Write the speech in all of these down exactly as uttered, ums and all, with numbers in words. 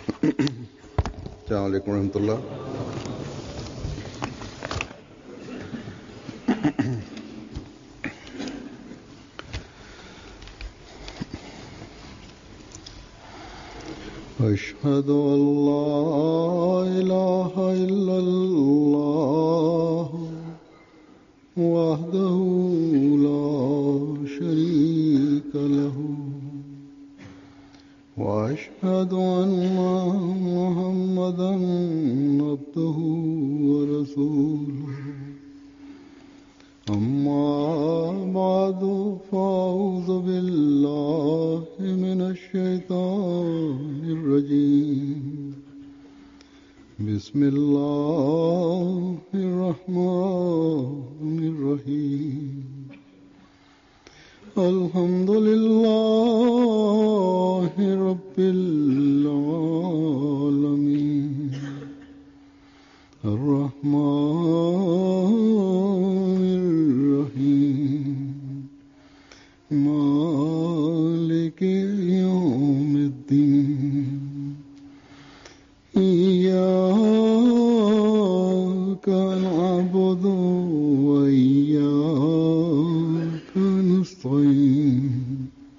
السلام عليكم ورحمة الله. أشهد أن لا إله إلا الله وحده لا شريك له وأشهد أن محمدا عبده ورسوله أما بعد فأعوذ بالله من الشيطان الرجيم بسم الله الرحمن الرحيم الحمد لله رب العالمين الرحمن الرحيم مالك يوم الدين إياك نعبد وإياك نستعين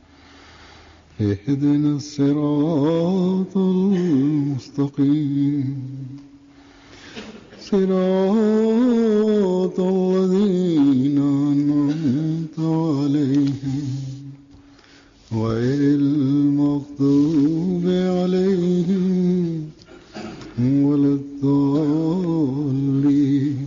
اهدنا الصراط المستقيم صراط الذين أنعمت عليهم غير المغضوب عليهم ولا الضالين.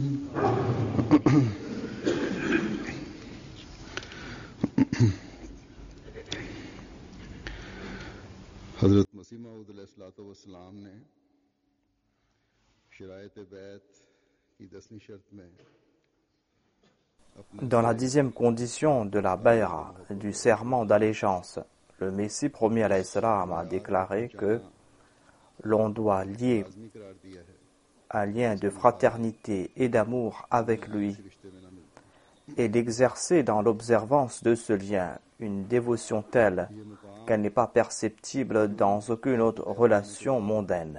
حضرت مسیح موعود علیہ الصلوۃ والسلام نے شرائط بیعت کی دسویں شرط میں Dans la dixième condition de la bay'a, du serment d'allégeance, le Messie promis alayhi salam a déclaré que l'on doit lier un lien de fraternité et d'amour avec lui et d'exercer dans l'observance de ce lien une dévotion telle qu'elle n'est pas perceptible dans aucune autre relation mondaine.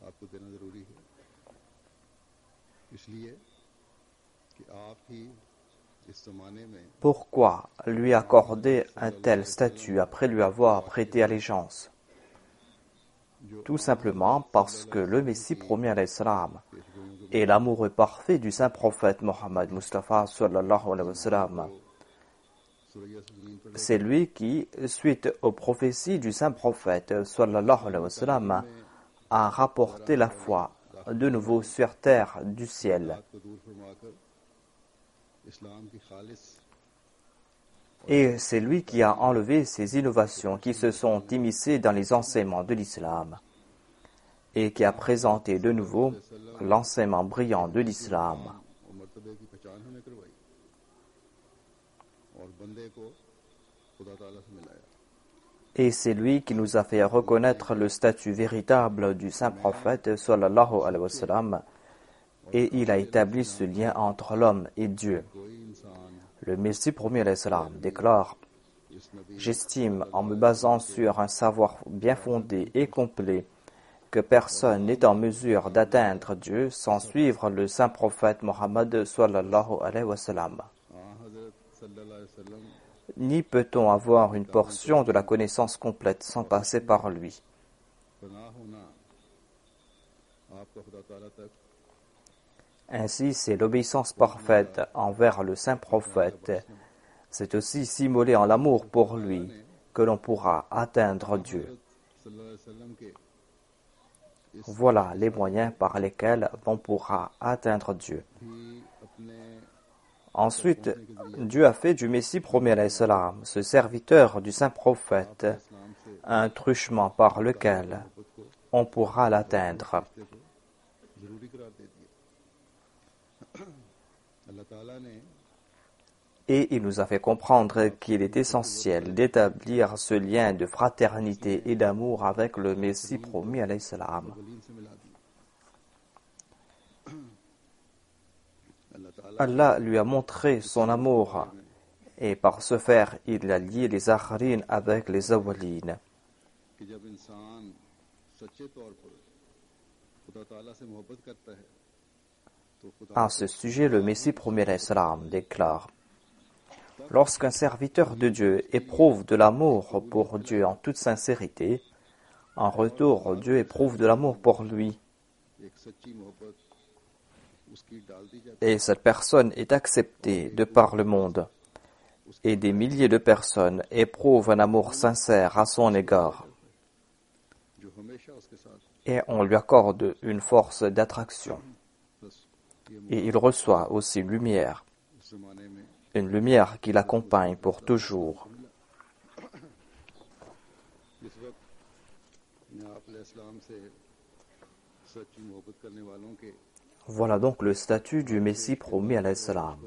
Pourquoi lui accorder un tel statut après lui avoir prêté allégeance? Tout simplement parce que le Messie promis alayhi salam est l'amoureux parfait du saint prophète Mohammed Mustafa sallallahu alayhi wa sallam. C'est lui qui, suite aux prophéties du saint prophète sallallahu alayhi wa sallam, a rapporté la foi de nouveau sur terre du ciel. Et c'est lui qui a enlevé ces innovations qui se sont immiscées dans les enseignements de l'islam et qui a présenté de nouveau l'enseignement brillant de l'islam. Et c'est lui qui nous a fait reconnaître le statut véritable du saint prophète sallallahu alayhi wa sallam, et il a établi ce lien entre l'homme et Dieu. Le Messie promis alayhi salam déclare: j'estime, en me basant sur un savoir bien fondé et complet, que personne n'est en mesure d'atteindre Dieu sans suivre le saint prophète Mohammed sallallahu alayhi wa sallam. Ni peut-on avoir une portion de la connaissance complète sans passer par lui. Ainsi, c'est l'obéissance parfaite envers le saint prophète. C'est aussi s'immoler en l'amour pour lui que l'on pourra atteindre Dieu. Voilà les moyens par lesquels on pourra atteindre Dieu. Ensuite, Dieu a fait du Messie promis alayhi salam, ce serviteur du saint prophète, un truchement par lequel on pourra l'atteindre. Et il nous a fait comprendre qu'il est essentiel d'établir ce lien de fraternité et d'amour avec le Messie promis alayhi salam. Allah lui a montré son amour et par ce faire, il a lié les akharines avec les awwalines. À ce sujet, le Messie premier Islam déclare: lorsqu'un serviteur de Dieu éprouve de l'amour pour Dieu en toute sincérité, en retour, Dieu éprouve de l'amour pour lui. Et cette personne est acceptée de par le monde. Et des milliers de personnes éprouvent un amour sincère à son égard. Et on lui accorde une force d'attraction. Et il reçoit aussi lumière. Une lumière qui l'accompagne pour toujours. Voilà donc le statut du Messie promis à l'Islam.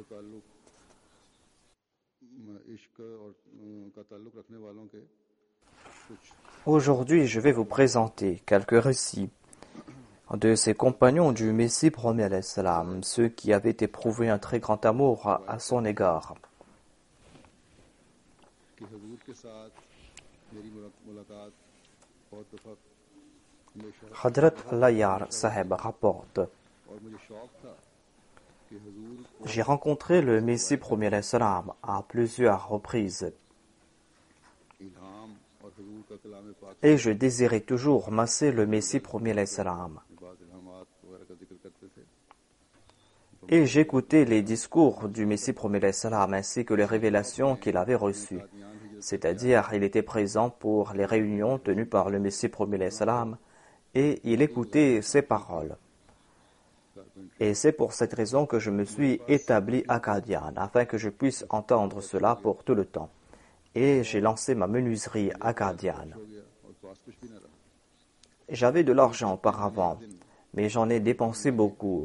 Aujourd'hui, je vais vous présenter quelques récits de ces compagnons du Messie promis à l'Islam, ceux qui avaient éprouvé un très grand amour à, à son égard. Hadrat Layar Saheb rapporte: j'ai rencontré le Messie promis à l'Islam à plusieurs reprises et je désirais toujours masser le Messie promis à l'Islam. Et j'écoutais les discours du Messie promis à l'Islam ainsi que les révélations qu'il avait reçues. C'est-à-dire, il était présent pour les réunions tenues par le Messie promis à l'Islam et il écoutait ses paroles. Et c'est pour cette raison que je me suis établi à Qadian, afin que je puisse entendre cela pour tout le temps. Et j'ai lancé ma menuiserie à Qadian. J'avais de l'argent auparavant, mais j'en ai dépensé beaucoup.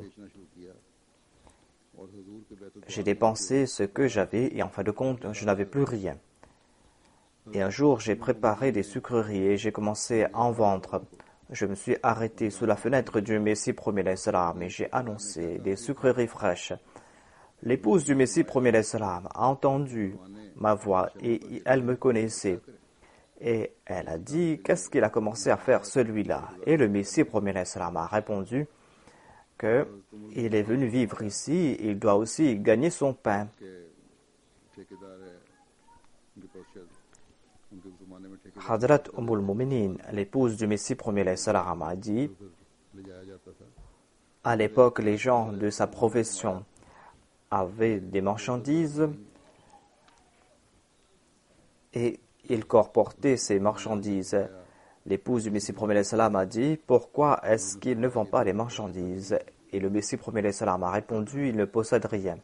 J'ai dépensé ce que j'avais et en fin de compte, je n'avais plus rien. Et un jour, j'ai préparé des sucreries et j'ai commencé à en vendre. Je me suis arrêté sous la fenêtre du Messie promis à l'Islam et j'ai annoncé des sucreries fraîches. L'épouse du Messie promis à l'Islam a entendu ma voix et elle me connaissait. Et elle a dit, qu'est-ce qu'il a commencé à faire celui-là? Et le Messie promis à l'Islam a répondu qu'il est venu vivre ici, il doit aussi gagner son pain. Hadrat Ummul Muminin, l'épouse du Messie promis à l'Islam, a dit: à l'époque, les gens de sa profession avaient des marchandises et ils colportaient ces marchandises. L'épouse du Messie promis à l'Islam a dit: pourquoi est-ce qu'ils ne vendent pas les marchandises? Et le Messie promis à l'Islam a répondu: il ne possède rien.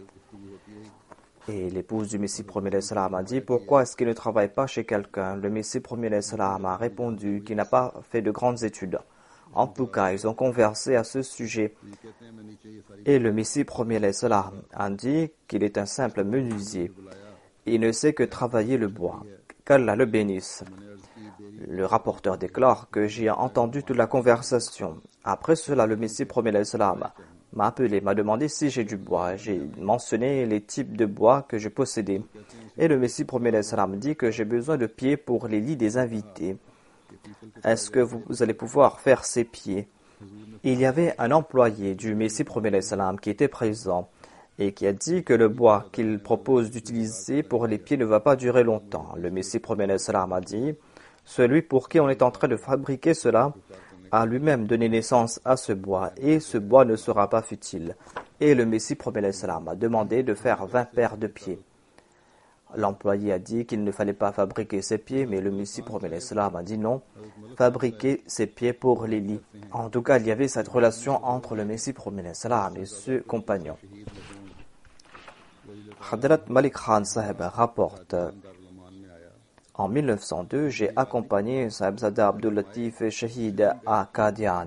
Et l'épouse du Messie promis à l'Islam a dit: pourquoi est-ce qu'il ne travaille pas chez quelqu'un? Le Messie promis à l'Islam a répondu qu'il n'a pas fait de grandes études. En tout cas, ils ont conversé à ce sujet. Et le Messie promis à l'Islam a dit qu'il est un simple menuisier. Il ne sait que travailler le bois. Qu'Allah le bénisse. Le rapporteur déclare que j'ai entendu toute la conversation. Après cela, le Messie promis à l'Islam m'a appelé, m'a demandé si j'ai du bois. J'ai mentionné les types de bois que je possédais. Et le Messie promis à l'Islam dit que j'ai besoin de pieds pour les lits des invités. Est-ce que vous, vous allez pouvoir faire ces pieds? Il y avait un employé du Messie promis à l'Islam qui était présent et qui a dit que le bois qu'il propose d'utiliser pour les pieds ne va pas durer longtemps. Le Messie promis à l'Islam a dit: celui pour qui on est en train de fabriquer cela a lui-même donné naissance à ce bois, et ce bois ne sera pas futile. Et le Messie promis à l'Islam a demandé de faire vingt paires de pieds. L'employé a dit qu'il ne fallait pas fabriquer ses pieds, mais le Messie promis à l'Islam a dit non, fabriquer ses pieds pour les lits. En tout cas, il y avait cette relation entre le Messie promis à l'Islam et ce compagnon. Hadrat Malik Khan Saheb rapporte: en mille neuf cent deux, j'ai accompagné Sahibzada Abdul Latif Shahid à Qadian.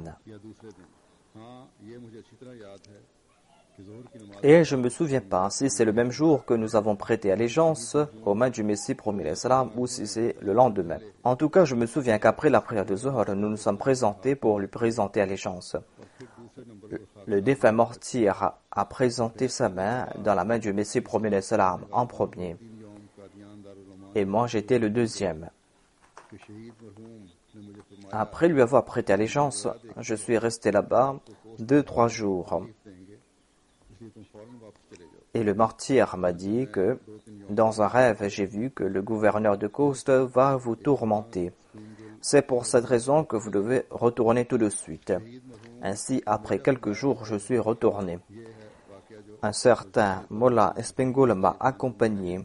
Et je ne me souviens pas si c'est le même jour que nous avons prêté allégeance aux mains du Messie promis à l'Islam ou si c'est le lendemain. En tout cas, je me souviens qu'après la prière de Zuhr, nous nous sommes présentés pour lui présenter allégeance. Le défunt martyr a présenté sa main dans la main du Messie promis à l'Islam en premier. Et moi, j'étais le deuxième. कि शहीद मरहूम ने मुझे फरमाया Après lui avoir prêté allégeance, je suis resté là-bas deux, trois jours. देंगे इसलिए तुम फौरन वापस चले जाओ Et le martyr m'a dit que, dans un rêve, j'ai vu que le gouverneur de Khost va vous tourmenter. C'est pour cette raison que vous devez retourner tout de suite. Ainsi, après quelques jours, je suis retourné. Un certain Mollah Espengol m'a accompagné.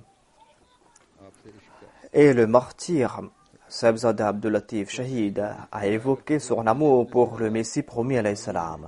Et le martyr, Sahibzada Abdul-Latif Shahid, a évoqué son amour pour le Messie promis alayhi salam.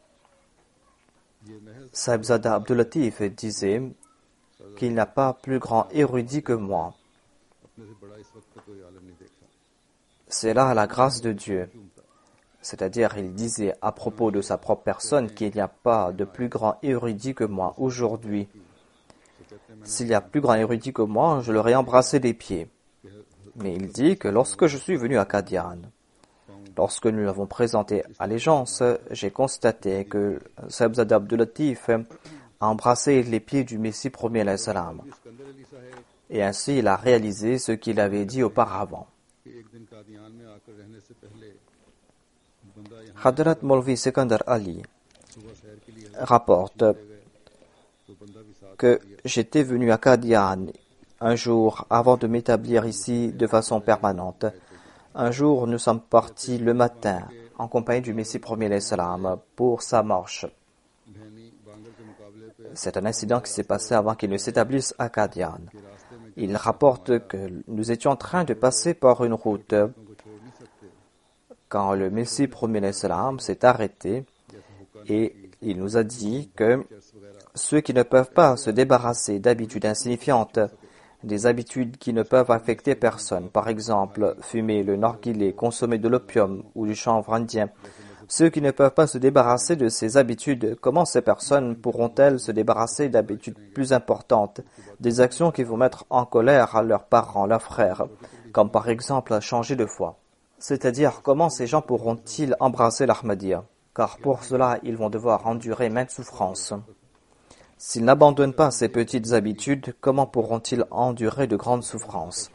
Sahibzada Abdul-Latif disait qu'il n'y a pas plus grand érudit que moi. अपने से बड़ा इस वक्त का कोई आलम नहीं देखा C'est là la grâce de Dieu. C'est-à-dire, il disait à propos de sa propre personne qu'il n'y a pas de plus grand érudit que moi aujourd'hui. S'il y a plus grand érudit que moi, je l'aurais embrassé des pieds. Mais il dit que lorsque je suis venu à Qadian, lorsque nous l'avons présenté allégeance, j'ai constaté que Sahibzada Abdul-Latif a embrassé les pieds du Messie premier alayhi salam. Et ainsi, il a réalisé ce qu'il avait dit auparavant. कि एक दिन कादियान में आकर रहने से पहले बंदा यहाँ Hadrat Maulvi Sikandar Ali सुबह सैर के लिए rapporte तो बंदा भी साथ que j'étais venu à Qadian un jour avant de m'établir ici de façon permanente. Un jour, nous sommes partis le matin en compagnie du Messie premier alayhi salam pour sa marche. भैनी बांगर के मुकाबले पे C'est un incident qui s'est passé avant qu'il ne s'établisse à Qadian. Il rapporte que nous étions en train de passer par une route को छोड़ नहीं सकते quand le Messie premier alayhi salam s'est arrêté et il nous a dit que ceux qui ne peuvent pas se débarrasser d'habitudes insignifiantes, des habitudes qui ne peuvent affecter personne, par exemple fumer le narguilé, consommer de l'opium ou du chanvre indien, ceux qui ne peuvent pas se débarrasser de ces habitudes, comment ces personnes pourront-elles se débarrasser d'habitudes plus importantes, des actions qui vont mettre en colère leurs parents, leurs frères, comme par exemple changer de foi? C'est-à-dire, comment ces gens pourront-ils embrasser l'Ahmadiyya? Car pour cela, ils vont devoir endurer maintes souffrances. S'ils n'abandonnent pas ces petites habitudes, comment pourront-ils endurer de grandes souffrances?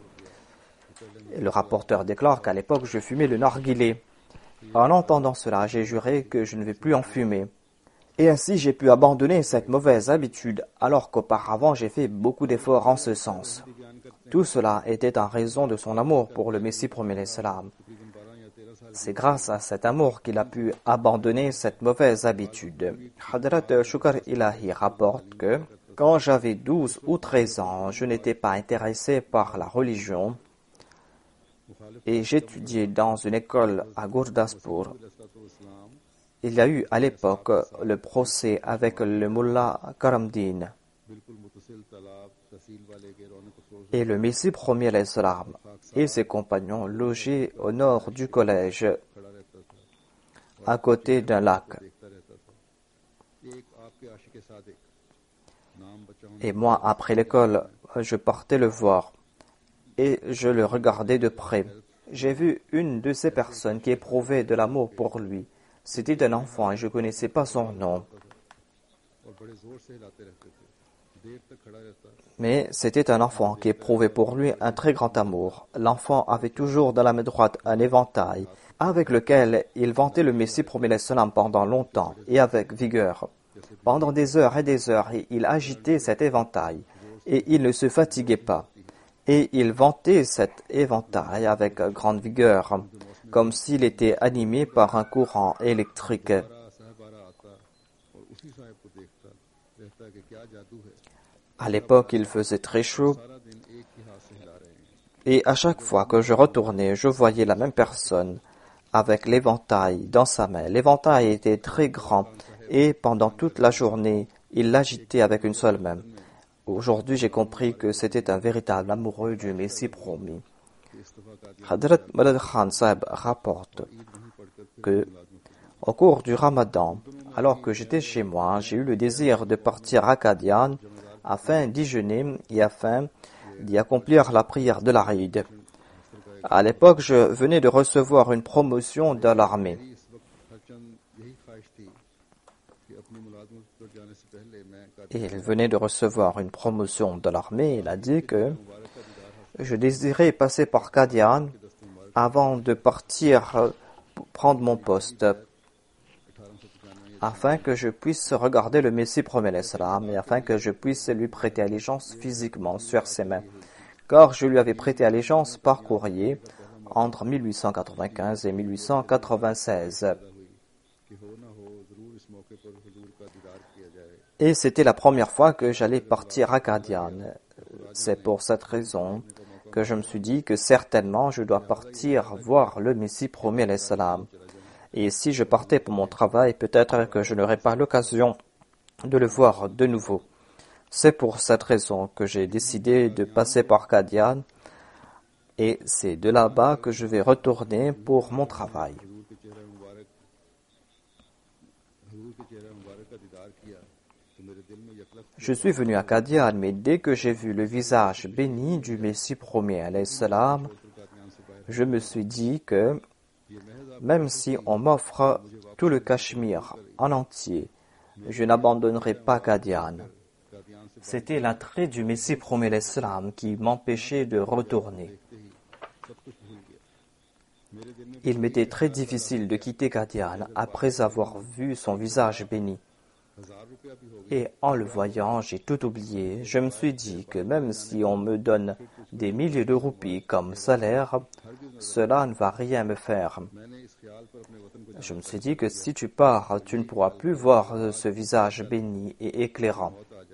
Et le rapporteur déclare qu'à l'époque, je fumais le narguilé. En entendant cela, j'ai juré que je ne vais plus en fumer. Et ainsi, j'ai pu abandonner cette mauvaise habitude, alors qu'auparavant, j'ai fait beaucoup d'efforts en ce sens. Tout cela était en raison de son amour pour le Messie premier alayhi salam. C'est grâce à cet amour qu'il a pu abandonner cette mauvaise habitude. Hadrat Shukar Ilahi rapporte que quand j'avais douze ou treize ans, je n'étais pas intéressé par la religion et j'étudiais dans une école à Gurdaspur. Il y a eu à l'époque le procès avec le mullah Karamdin et le Messie premier alayhi salam et ses compagnons logés au nord du collège, à côté d'un lac. Et moi, après l'école, je partais le voir et je le regardais de près. J'ai vu une de ces personnes qui éprouvait de l'amour pour lui. C'était un enfant et je ne connaissais pas son nom. Mais c'était un enfant qui éprouvait pour lui un très grand amour. L'enfant avait toujours dans la main droite un éventail avec lequel il vantait le Messie premier alayhi salam pendant longtemps et avec vigueur. Pendant des heures et des heures, il agitait cet éventail et il ne se fatiguait pas. Et il vantait cet éventail avec grande vigueur, comme s'il était animé par un courant électrique. À l'époque, il faisait très chaud et à chaque fois que je retournais, je voyais la même personne avec l'éventail dans sa main. L'éventail était très grand et pendant toute la journée, il l'agitait avec une seule main. Aujourd'hui, j'ai compris que c'était un véritable amoureux du Messie promis. Hadrat Madad Khan Sahib rapporte que, au cours du Ramadan, alors que j'étais chez moi, j'ai eu le désir de partir à Qadian afin d'y jeûner et afin d'y accomplir la prière de l'Aïd. À l'époque, je venais de recevoir une promotion dans l'armée. Et il venait de recevoir une promotion dans l'armée. Il a dit que je désirais passer par Qadian avant de partir euh, prendre mon poste, afin que je puisse regarder le Messie premier l'Islam et afin que je puisse lui prêter allégeance physiquement sur ses mains. Car je lui avais prêté allégeance par courrier entre mille huit cent quatre-vingt-quinze et mille huit cent quatre-vingt-seize. Et c'était la première fois que j'allais partir à Qadian. C'est pour cette raison que je me suis dit que certainement je dois partir voir le Messie premier l'Islam. Et si je partais pour mon travail, peut-être que je n'aurais pas l'occasion de le voir de nouveau. C'est pour cette raison que j'ai décidé de passer par Qadian et c'est de là-bas que je vais retourner pour mon travail. Je suis venu à Qadian, mais dès que j'ai vu le visage béni du Messie premier alayhi salam, je me suis dit que même si on m'offre tout le Cachemire en entier, je n'abandonnerai pas Qadian. C'était l'attrait du Messie premier l'Islam qui m'empêchait de retourner. Il m'était très difficile de quitter Qadian après avoir vu son visage béni. Et en le voyant, j'ai tout oublié. Je me suis dit que même si on me donne des milliers de roupies comme salaire, cela ne va rien me faire. Je me suis dit que si tu pars, tu ne pourras plus voir ce visage béni et éclairant.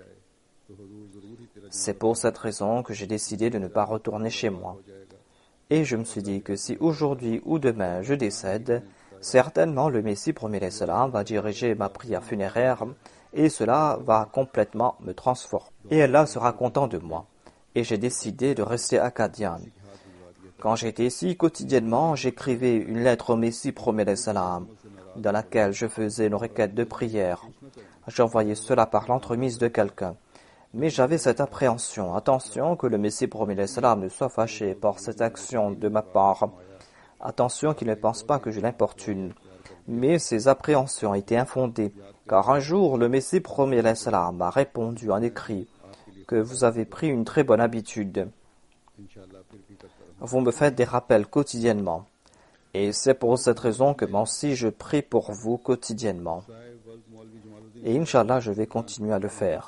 C'est pour cette raison que j'ai décidé de ne pas retourner chez moi. Et je me suis dit que si aujourd'hui ou demain je décède, certainement le Messie premier l'Islam va diriger ma prière funéraire et cela va complètement me transformer. Et Allah sera content de moi. Et j'ai décidé de rester à Qadian. Quand j'étais ici, quotidiennement, j'écrivais une lettre au Messie premier l'Islam dans laquelle je faisais une requête de prière. J'envoyais cela par l'entremise de quelqu'un. Mais j'avais cette appréhension. Attention que le Messie premier l'Islam ne soit fâché par cette action de ma part. Attention qu'il ne pense pas que je l'importune. Mais ces appréhensions étaient infondées, car un jour le Messie premier l'Islam a répondu en écrit que vous avez pris une très bonne habitude. Vous me faites des rappels quotidiennement. Et c'est pour cette raison que moi aussi je prie pour vous quotidiennement. Et Inch'Allah, je vais continuer à le faire.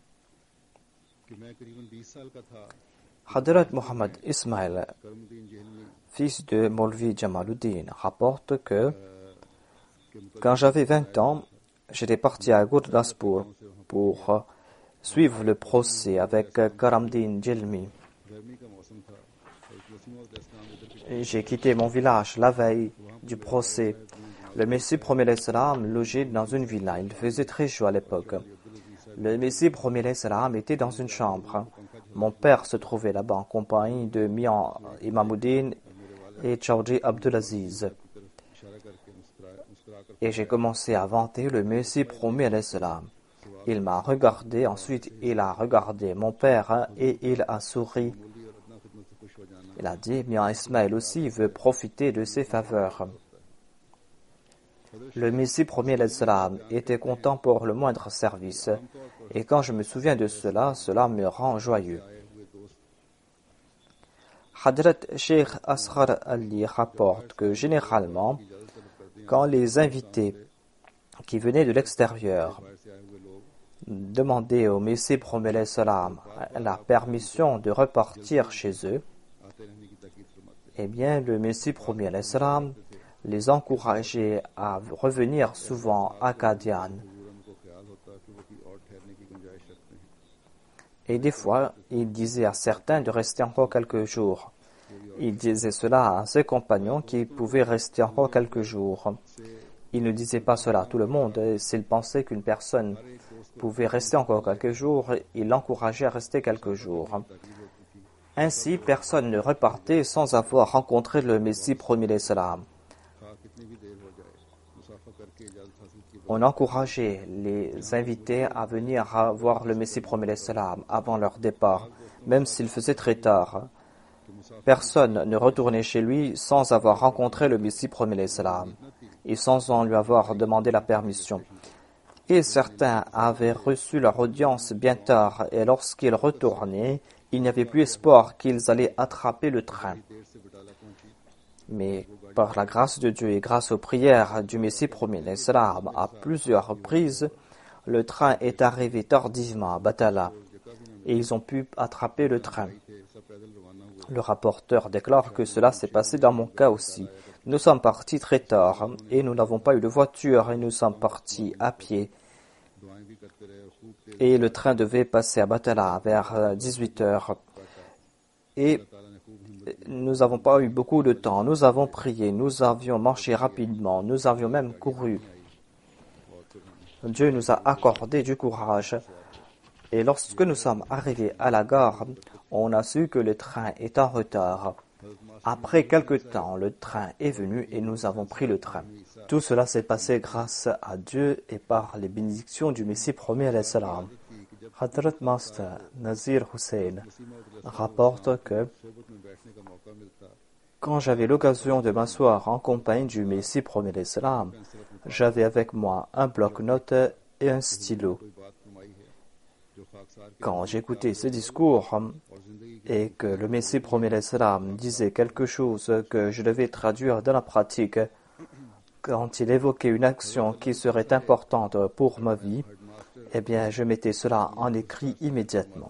Hadrat Muhammad Ismail, fils de Maulvi Jamaluddin, rapporte que quand j'avais vingt ans, j'étais parti à Gurdaspur pour suivre le procès avec Karamdin Jilmi. J'ai quitté mon village la veille du procès. Le Messie premier l'Islam logeait dans une villa. Il faisait très chaud à l'époque. Le Messie premier l'Islam était dans une chambre. Mon père se trouvait là-bas en compagnie de Mian Imamuddin et Chaudhry Abdulaziz. Et j'ai commencé à vanter le Messie premier l'Islam. Il m'a regardé, ensuite il a regardé mon père et il a souri. Il a dit, Mian Ismail aussi veut profiter de ses faveurs. Le Messie premier l'Islam était content pour le moindre service. Et quand je me souviens de cela, cela me rend joyeux. Hadrat Sheikh Asghar Ali rapporte que généralement, quand les invités qui venaient de l'extérieur demandaient au Messie premier l'Islam la permission de repartir chez eux, eh bien le Messie premier l'Islam les encourageait à revenir souvent à Qadian. Et des fois, il disait à certains de rester encore quelques jours. Il disait cela à ses compagnons qui pouvaient rester encore quelques jours. Il ne disait pas cela à tout le monde. S'il pensait qu'une personne pouvait rester encore quelques jours, il l'encourageait à rester quelques jours. Ainsi, personne ne repartait sans avoir rencontré le Messie premier l'Islam. On encourageait les invités à venir voir le Messie premier l'Islam avant leur départ, même s'il faisait très tard. Personne ne retournait chez lui sans avoir rencontré le Messie premier l'Islam et sans en lui avoir demandé la permission. Et certains avaient reçu leur audience bien tard et lorsqu'ils retournaient, il n'y avait plus espoir qu'ils allaient attraper le train. Mais par la grâce de Dieu et grâce aux prières du Messie premier l'Islam, à plusieurs reprises, le train est arrivé tardivement à Batala et ils ont pu attraper le train. Le rapporteur déclare que cela s'est passé dans mon cas aussi. Nous sommes partis très tard et nous n'avons pas eu de voiture et nous sommes partis à pied. Et le train devait passer à Batala vers dix-huit heures. Et nous n'avons pas eu beaucoup de temps. Nous avons prié, nous avions marché rapidement, nous avions même couru. Dieu nous a accordé du courage. Et lorsque nous sommes arrivés à la gare, on a su que le train est en retard. Après quelque temps, le train est venu et nous avons pris le train. Tout cela s'est passé grâce à Dieu et par les bénédictions du Messie premier alayhi salam. Hadrat Master Nazir Hussain rapporte que quand j'avais l'occasion de m'asseoir en compagnie du Messie premier alayhi salam, j'avais avec moi un bloc-notes et un stylo. Quand j'écoutais ce discours et que le Messie premier alayhi salam disait quelque chose que je devais traduire dans la pratique, quand il évoquait une action qui serait importante pour ma vie, eh bien, je mettais cela en écrit immédiatement.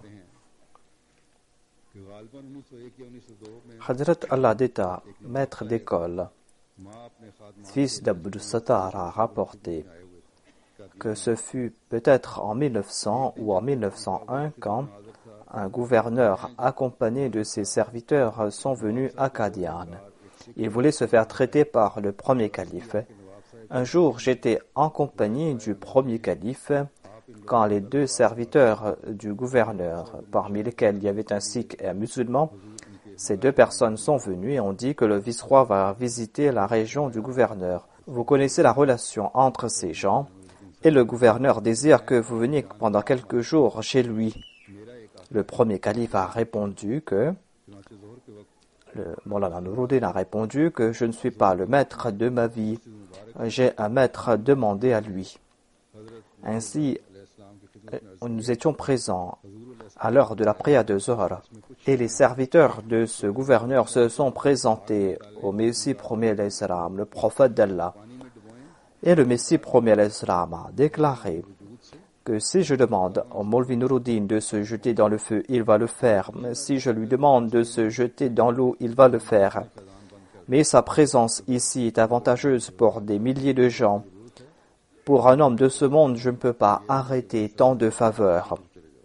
Hadrat Allah Deta, maître d'école, fils d'Abdul Sattar, a rapporté que ce fut peut-être en mille neuf cents ou en mille neuf cent un quand un gouverneur accompagné de ses serviteurs sont venus à Qadian. Il voulait se faire traiter par le premier calife. Un jour, j'étais en compagnie du premier calife quand les deux serviteurs du gouverneur, parmi lesquels il y avait un sikh et un musulman, ces deux personnes sont venues et ont dit que le vice-roi va visiter la région du gouverneur. Vous connaissez la relation entre ces gens et le gouverneur désire que vous veniez pendant quelques jours chez lui. Le premier calife a répondu que le Maulana Nuruddin a répondu que je ne suis pas le maître de ma vie. J'ai un maître demandé à lui. Ainsi, nous étions présents à l'heure de la prière de Zohar et les serviteurs de ce gouverneur se sont présentés au Messie premier alayhi salam, le prophète d'Allah. Et le Messie premier alayhi salam a déclaré que si je demande au Maulvi Nuruddin de se jeter dans le feu, il va le faire. Si je lui demande de se jeter dans l'eau, il va le faire. Mais sa présence ici est avantageuse pour des milliers de gens. Pour un homme de ce monde, je ne peux pas arrêter tant de faveurs.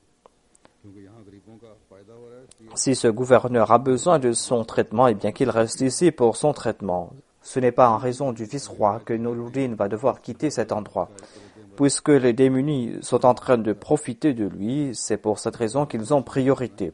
Si ce gouverneur a besoin de son traitement, eh bien qu'il reste ici pour son traitement. Ce n'est pas en raison du vice-roi que Nuruddin va devoir quitter cet endroit. Puisque les démunis sont en train de profiter de lui, c'est pour cette raison qu'ils ont priorité.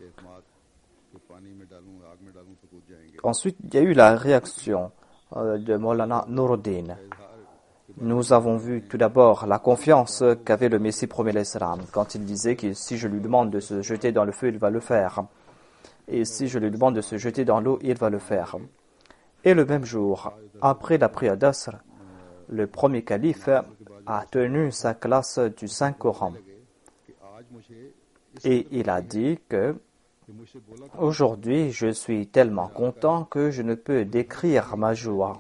Ensuite, il y a eu la réaction euh, de Maulana Nuruddin. Nous avons vu tout d'abord la confiance qu'avait le Messie premier alayhi salam quand il disait que si je lui demande de se jeter dans le feu, il va le faire. Et si je lui demande de se jeter dans l'eau, il va le faire. Et le même jour, après la prière d'Asr, le premier calife a tenu sa classe du Saint-Coran. Et il a dit que aujourd'hui, je suis tellement content que je ne peux décrire ma joie.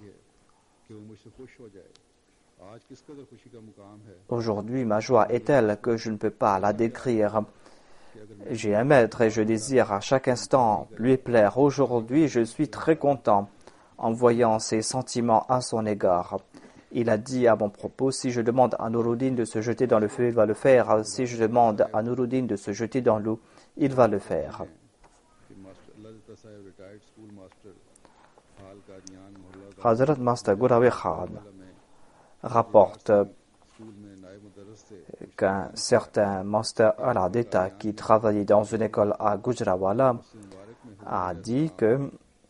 Aujourd'hui, ma joie est telle que je ne peux pas la décrire. J'ai un maître et je désire à chaque instant lui plaire. Aujourd'hui, je suis très content en voyant ses sentiments à son égard. Il a dit à mon propos, si je demande à Nuruddin de se jeter dans le feu, il va le faire. Si je demande à Nuruddin de se jeter dans l'eau, il va le faire. Hazrat Master Gurawi Khan rapporte qu'un certain Master Allah d'État qui travaillait dans une école à Gujranwala a dit que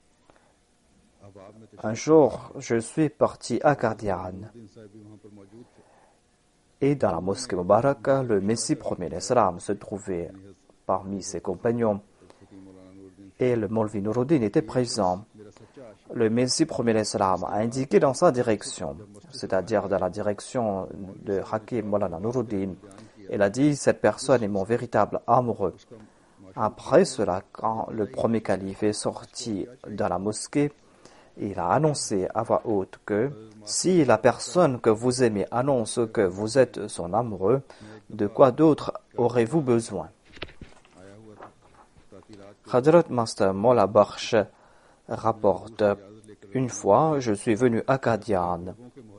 un jour, je suis parti à Qadian et dans la mosquée Mubarak, le Messie premier alayhi salam se trouvait parmi ses compagnons et le Maulvi Nuruddin était présent. Le Messie premier alayhi salam a indiqué dans sa direction, c'est-à-dire dans la direction de Hakim Maulana Nuruddin. Il a dit, cette personne est mon véritable amoureux. Après cela, quand le premier calife est sorti dans la mosquée, Il a annoncé à voix haute que si la personne que vous aimez annonce que vous êtes son amoureux, de quoi d'autre aurez-vous besoin? Hadrat Master Mola Bakhsh rapporte: une fois, je suis venu à Qadian.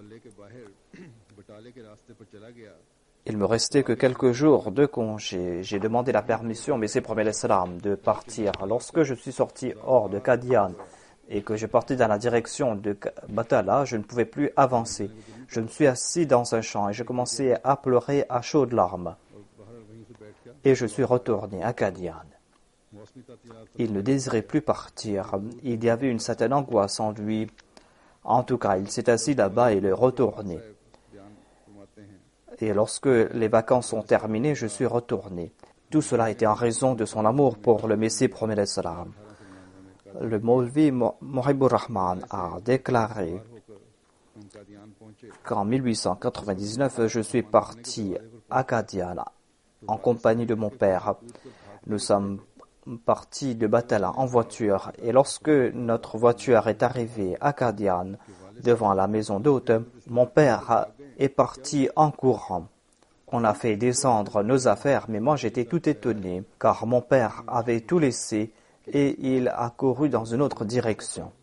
Il me restait que quelques jours de congé. J'ai demandé la permission, mais c'est Promet l'Islam, de partir. Lorsque je suis sorti hors de Qadian et que je partais dans la direction de Batala, je ne pouvais plus avancer. Je me suis assis dans un champ et je commençais à pleurer à chaudes larmes. Et je suis retourné à Qadian. Il ne désirait plus partir. Il y avait une certaine angoisse en lui. En tout cas, il s'est assis là-bas et il est retourné. Et lorsque les vacances sont terminées, je suis retourné. Tout cela était en raison de son amour pour le Messie promet l'Islam. Le Maulvi Mohibur Rahman a déclaré qu'en mille huit cent quatre-vingt-dix-neuf, je suis parti à Qadian en compagnie de mon père. Nous sommes partis de Batala en voiture et lorsque notre voiture est arrivée à Qadian, devant la maison d'hôte, mon père est parti en courant. On a fait descendre nos affaires, mais moi j'étais tout étonné, car mon père avait tout laissé et il a couru dans une autre direction.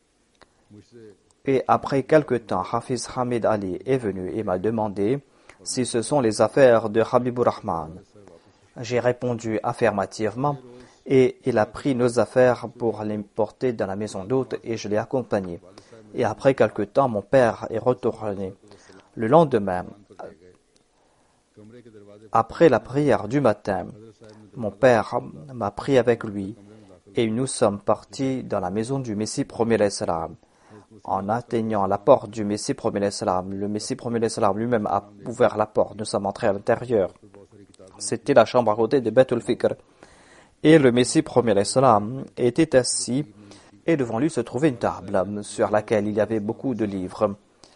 Et après quelque temps, Hafiz Hamid Ali est venu et m'a demandé si ce sont les affaires de Habibur Rahman. J'ai répondu affirmativement et il a pris nos affaires pour les porter dans la maison d'hôte et je l'ai accompagné. Et après quelque temps, mon père est retourné. Le lendemain, après la prière du matin, mon père m'a pris avec lui et nous sommes partis dans la maison du Messie promet l'Islam. En atteignant la porte du Messie promet l'Islam, le Messie promet l'Islam lui-même a ouvert la porte. Nous sommes entrés à l'intérieur. C'était la chambre à côté de Beth al-Fikr. Et le Messie promet l'Islam était assis et devant lui se trouvait une table sur laquelle il y avait beaucoup de livres.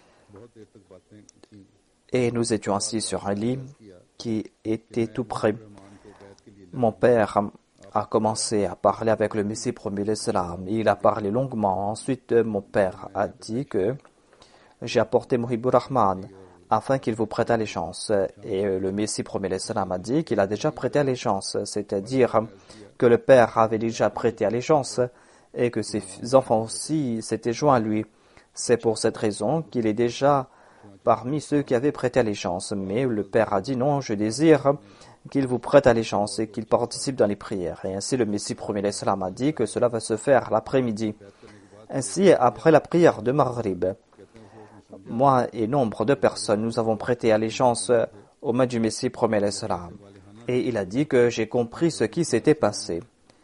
Et nous étions assis sur un lit qui était tout près. Mon père a commencé à parler avec le Messie promet l'Islam. Il a parlé longuement. Ensuite, mon père a dit que j'ai apporté Mohibur Rahman afin qu'il vous prête allégeance. Et le Messie promet l'Islam a dit qu'il a déjà prêté allégeance, c'est-à-dire que le père avait déjà prêté allégeance et que ses enfants aussi s'étaient joints à lui. C'est pour cette raison qu'il est déjà parmi ceux qui avaient prêté allégeance. Mais le père a dit non, je désire qu'il vous prête allégeance et qu'il participe dans les prières. Et ainsi le Messie promet l'Islam a dit que cela va se faire l'après-midi. Ainsi, après la prière de Maghrib, moi et nombre de personnes, nous avons prêté allégeance au maître du Messie promet l'Islam. Et il a dit que j'ai compris ce qui s'était passé.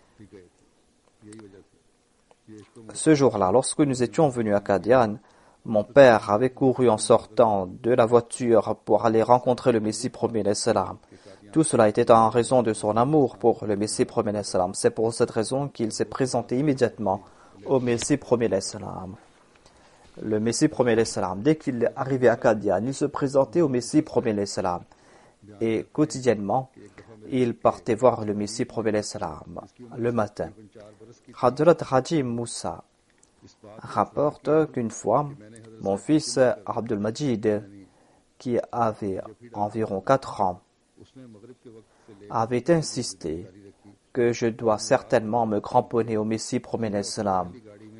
Ce jour-là, lorsque nous étions venus à Qadian, mon père avait couru en sortant de la voiture pour aller rencontrer le Messie promet l'Islam. Tout cela était en raison de son amour pour le Messie promet l'Islam. C'est pour cette raison qu'il s'est présenté immédiatement au Messie promet l'Islam. Le Messie promet l'Islam, dès qu'il est arrivé à Qadian, il se présentait au Messie promet l'Islam. Et quotidiennement, il partait voir le Messie promet l'Islam le matin. Hadrat Haji Moussa rapporte qu'une fois, mon fils Abdul Majid, qui avait environ quatre ans, avait insisté que je dois certainement me cramponner au Messie promet l'Islam.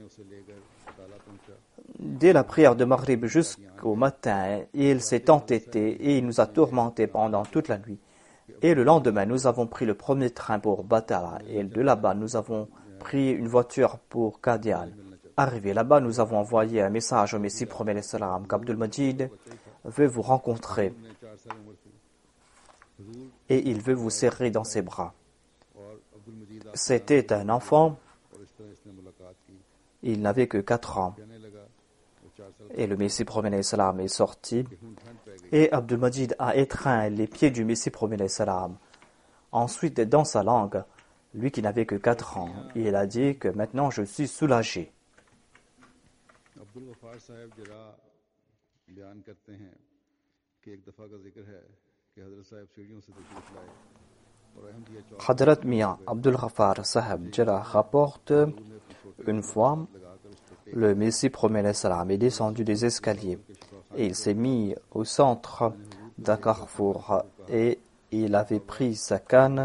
Dès la prière de Maghrib jusqu'au matin, il s'est entêté et il nous a tourmentés pendant toute la nuit. Et le lendemain, nous avons pris le premier train pour Batala et de là-bas, nous avons pris une voiture pour Qadian. Arrivé là-bas, nous avons envoyé un message au Messie promet l'Islam qu'Abdul Majid veut vous rencontrer et il veut vous serrer dans ses bras. C'était un enfant, il n'avait que quatre ans. Et le Messie promet l'Islam est sorti et Abdul Majid a étreint les pieds du Messie promet l'Islam. Ensuite, dans sa langue, lui qui n'avait que quatre ans, il a dit que maintenant je suis soulagé. Hadrat Mia Abdul Ghaffar Sahib Jara rapporte une fois, le Messie premier salam est descendu des escaliers et il s'est mis au centre d'un carrefour et il avait pris sa canne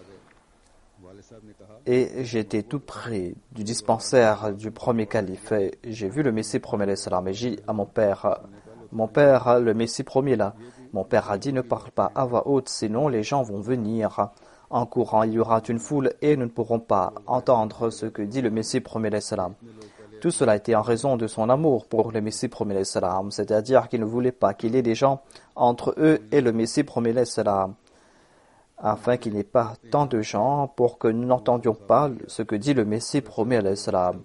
et j'étais tout près du dispensaire du premier calife. J'ai vu le Messie premier salam et j'ai dit à mon père, mon père, le Messie premier là. Mon père a dit, ne parle pas à voix haute, sinon les gens vont venir en courant. Il y aura une foule et nous ne pourrons pas entendre ce que dit le Messie premier salam. Tout cela était en raison de son amour pour le Messie premier salam, c'est-à-dire qu'il ne voulait pas qu'il y ait des gens entre eux et le Messie premier salam, afin qu'il n'y ait pas tant de gens pour que nous n'entendions pas ce que dit le Messie premier salam.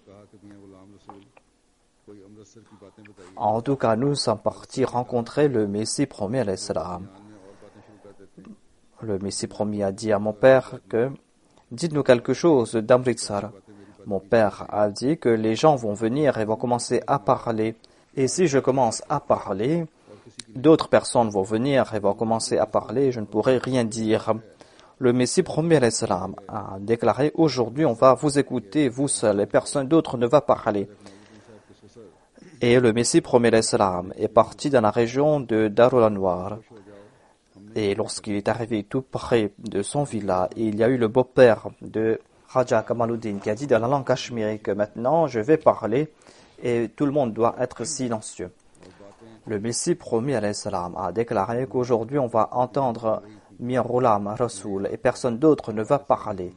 En tout cas, nous sommes partis rencontrer le Messie premier salam. Le Messie premier a dit à mon père que dites-nous quelque chose d'Amritsar. Mon père a dit que les gens vont venir et vont commencer à parler. Et si je commence à parler, d'autres personnes vont venir et vont commencer à parler, je ne pourrai rien dire. Le Messie premier salam a déclaré, aujourd'hui on va vous écouter, vous seuls, et personne d'autre ne va parler. Et le Messie premier salam est parti dans la région de Darul Anwar. Et lorsqu'il est arrivé tout près de son villa, il y a eu le beau-père de Raja Kamaluddin qui a dit dans la langue cachemire que maintenant je vais parler et tout le monde doit être silencieux. Le Messie premier salam a déclaré qu'aujourd'hui on va entendre Mir Ghulam Rasoul et personne d'autre ne va parler.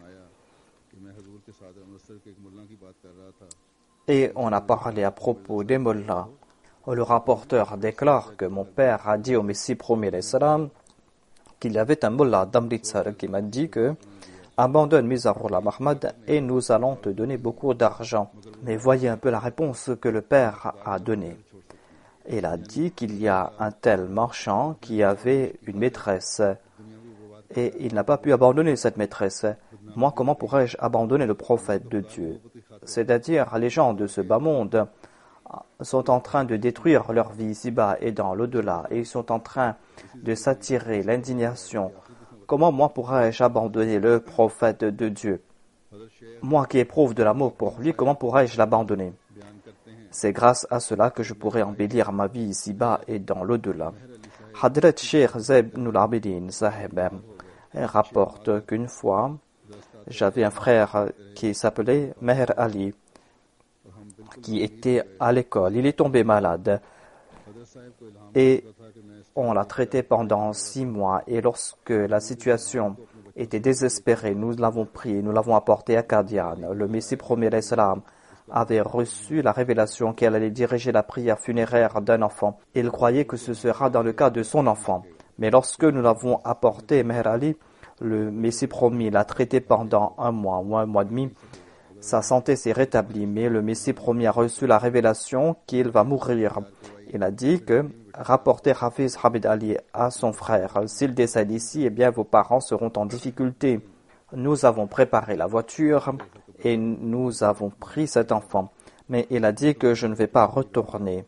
Et on a parlé à propos des mollahs. Le rapporteur déclare que mon père a dit au Messie premier salam qu'il y avait un mullah d'Amritsar qui m'a dit que abandonne Mizarullah Ahmad et nous allons te donner beaucoup d'argent. Mais voyez un peu la réponse que le père a donnée. Il a dit qu'il y a un tel marchand qui avait une maîtresse et il n'a pas pu abandonner cette maîtresse. Moi, comment pourrais-je abandonner le prophète de Dieu? C'est-à-dire, les gens de ce bas monde sont en train de détruire leur vie ici-bas et dans l'au-delà, et ils sont en train de s'attirer l'indignation. Comment moi pourrais-je abandonner le prophète de Dieu? Moi qui éprouve de l'amour pour lui, comment pourrais-je l'abandonner? C'est grâce à cela que je pourrais embellir ma vie ici-bas et dans l'au-delà. Hadrat Sheikh Zainul Abidin Sahib rapporte qu'une fois, j'avais un frère qui s'appelait Meher Ali, qui était à l'école. Il est tombé malade et on l'a traité pendant six mois. Et lorsque la situation était désespérée, nous l'avons pris, nous l'avons apporté à Qadian. Le Messie premier salam avait reçu la révélation qu'elle allait diriger la prière funéraire d'un enfant. Il croyait que ce sera dans le cas de son enfant. Mais lorsque nous l'avons apporté, Meher Ali, le Messie premier l'a traité pendant un mois ou un mois et demi. Sa santé s'est rétablie, mais le Messie premier a reçu la révélation qu'il va mourir. Il a dit que rapporter Hafiz Habib Ali à son frère, s'il décède ici, eh bien vos parents seront en difficulté. Nous avons préparé la voiture et nous avons pris cet enfant. Mais il a dit que je ne vais pas retourner.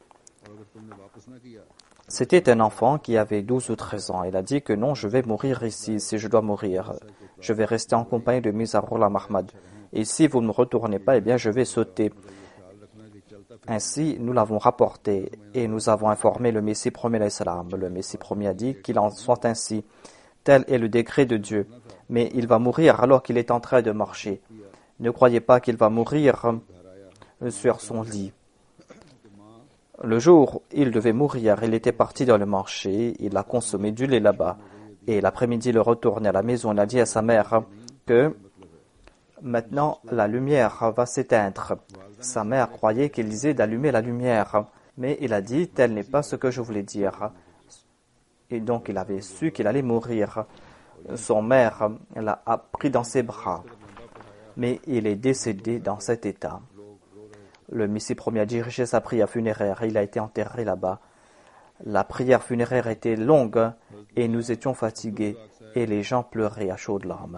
C'était un enfant qui avait douze ou treize ans. Il a dit que non, je vais mourir ici si je dois mourir. Je vais rester en compagnie de Mizarullah Ahmad. Et si vous ne me retournez pas, eh bien je vais sauter. Ainsi, nous l'avons rapporté et nous avons informé le Messie premier salam. Le Messie premier a dit qu'il en soit ainsi. Tel est le décret de Dieu. Mais il va mourir alors qu'il est en train de marcher. Ne croyez pas qu'il va mourir sur son lit. Le jour où il devait mourir, il était parti dans le marché, il a consommé du lait là-bas. Et l'après-midi, il retourne à la maison, il a dit à sa mère que maintenant la lumière va s'éteindre. Sa mère croyait qu'il disait d'allumer la lumière, mais il a dit tel n'est pas ce que je voulais dire. Et donc il avait su qu'il allait mourir. Son mère l'a pris dans ses bras, mais il est décédé dans cet état. Le Messie premier a dirigé sa prière funéraire, il a été enterré là-bas. La prière funéraire était longue et nous étions fatigués et les gens pleuraient à chaudes larmes.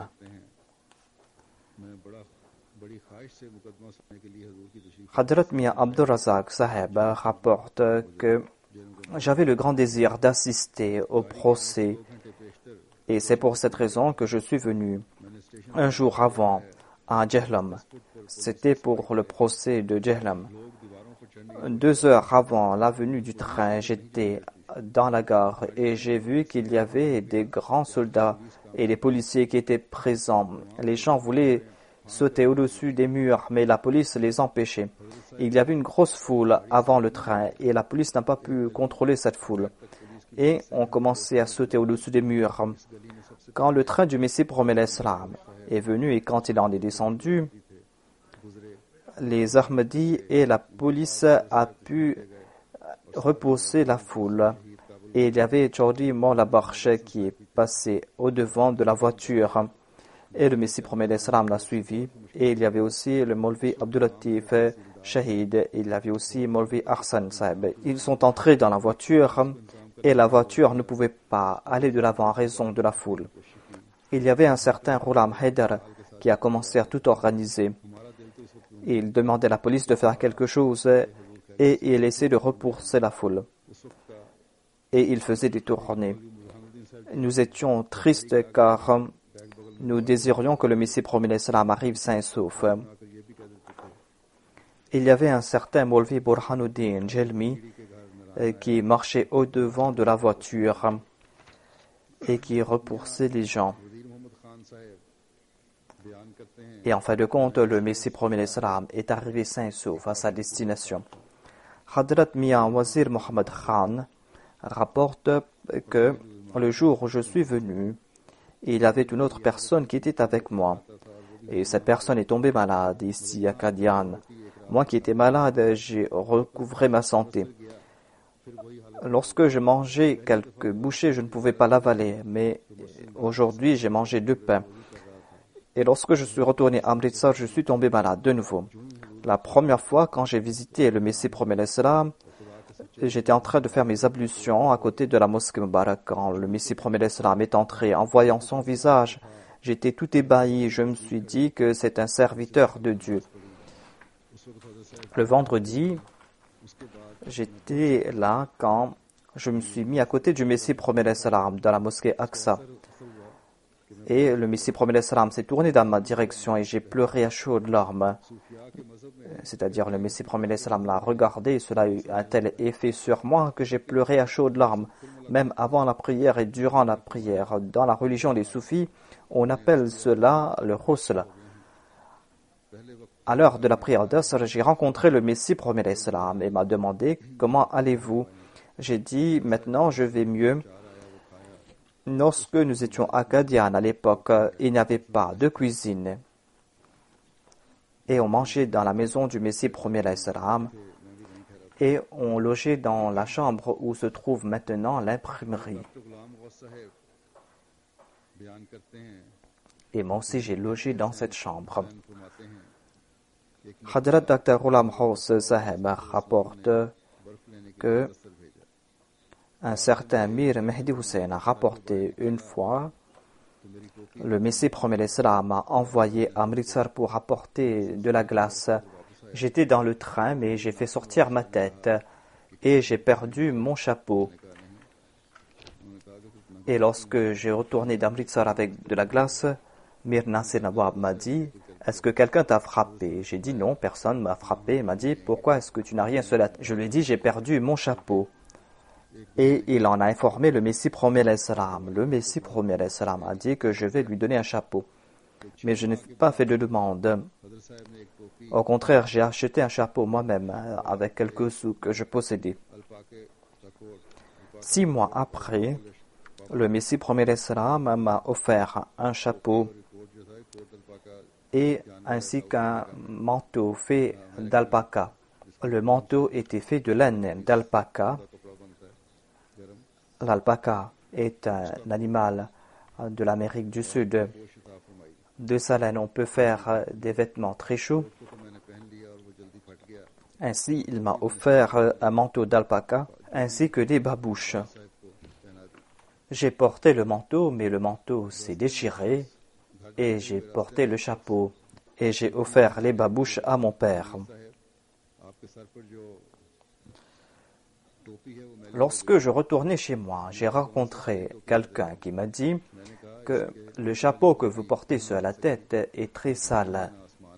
Hadrat Mia Abdur Razak Sahib rapporte que j'avais le grand désir d'assister au procès Et c'est pour cette raison que je suis venu un jour avant à Jehlam. C'était pour le procès de Jehlam. Deux heures avant la venue du train, j'étais dans la gare et j'ai vu qu'il y avait des grands soldats et des policiers qui étaient présents. Les gens voulaient sauter au-dessus des murs, mais la police les empêchait. Il y avait une grosse foule avant le train et la police n'a pas pu contrôler cette foule. Et on commençait à sauter au-dessus des murs. Quand le train du Messie promet l'Islam est venu et quand il en est descendu, les Ahmadis et la police a pu repousser la foule. Et il y avait Jordi Moulabarche qui est passé au-devant de la voiture. Et le Messie promet l'Islam l'a suivi. Et il y avait aussi le Molvi Abdulatif Shahid. Il y avait aussi Molvi Arsan Saeb. Ils sont entrés dans la voiture et la voiture ne pouvait pas aller de l'avant en raison de la foule. Il y avait un certain Ghulam Haidar qui a commencé à tout organiser. Il demandait à la police de faire quelque chose et il essayait de repousser la foule. Et il faisait des tournées. Nous étions tristes car nous désirions que le Messie promis l'Islam arrive sain et sauf. Il y avait un certain Molvi Burhanuddin Jelmi qui marchait au-devant de la voiture et qui repoussait les gens. Et en fin de compte, le Messie promis l'Islam est arrivé sain et sauf à sa destination. Hadrat Mian Wazir Muhammad Khan rapporte que le jour où je suis venu, il y avait une autre personne qui était avec moi. Et cette personne est tombée malade ici à Qadian. Moi qui étais malade, j'ai recouvré ma santé. Lorsque je mangeais quelques bouchées, je ne pouvais pas l'avaler, mais aujourd'hui j'ai mangé deux pains. Et lorsque je suis retourné à Amritsar, je suis tombé malade de nouveau. La première fois, quand j'ai visité le Messie promet l'Islam, j'étais en train de faire mes ablutions à côté de la mosquée Mubarak. Quand le Messie promet l'Islam est entré, en voyant son visage, j'étais tout ébahi. Je me suis dit que c'est un serviteur de Dieu. Le vendredi, j'étais là quand je me suis mis à côté du Messie promet l'Islam dans la mosquée Aqsa. Et le Messie promet l'Islam s'est tourné dans ma direction et j'ai pleuré à chaudes larmes. C'est-à-dire le Messie promet l'Islam l'a regardé et cela a eu un tel effet sur moi que j'ai pleuré à chaudes larmes, même avant la prière et durant la prière. Dans la religion des soufis, on appelle cela le ghusl. À l'heure de la prière d'Asr, j'ai rencontré le Messie promet l'Islam et m'a demandé « Comment allez-vous » J'ai dit « Maintenant, je vais mieux. » Lorsque nous étions à Qadian à l'époque, il n'y avait pas de cuisine. Et on mangeait dans la maison du Messie promet l'Islam et on logeait dans la chambre où se trouve maintenant l'imprimerie. Et moi aussi j'ai logé dans cette chambre. Hadrat docteur Ghulam Haus Saheb rapporte que un certain Mir Mehdi Hussein a rapporté une fois, le Messie promet l'Islam a envoyé à Amritsar pour apporter de la glace. J'étais dans le train, mais j'ai fait sortir ma tête et j'ai perdu mon chapeau. Et lorsque j'ai retourné d'Amritsar avec de la glace, Mir Nasir Nawab m'a dit « Est-ce que quelqu'un t'a frappé ?» J'ai dit « Non, personne m'a frappé. » Il m'a dit « Pourquoi est-ce que tu n'as rien sur la tête ?» Je lui ai dit « J'ai perdu mon chapeau. » Et il en a informé le Messie promet l'Islam. Le Messie promet l'Islam a dit que je vais lui donner un chapeau. Mais je n'ai pas fait de demande. Au contraire, j'ai acheté un chapeau moi-même avec quelques sous que je possédais. Six mois après, le Messie promet l'Islam m'a offert un chapeau et ainsi qu'un manteau fait d'alpaca. Le manteau était fait de laine d'alpaca. L'alpaca est un animal de l'Amérique du Sud. De sa laine, on peut faire des vêtements très chauds. Ainsi, il m'a offert un manteau d'alpaca ainsi que des babouches. J'ai porté le manteau, mais le manteau s'est déchiré et j'ai porté le chapeau et j'ai offert les babouches à mon père. Lorsque je retournais chez moi, j'ai rencontré quelqu'un qui m'a dit que le chapeau que vous portez sur la tête est très sale.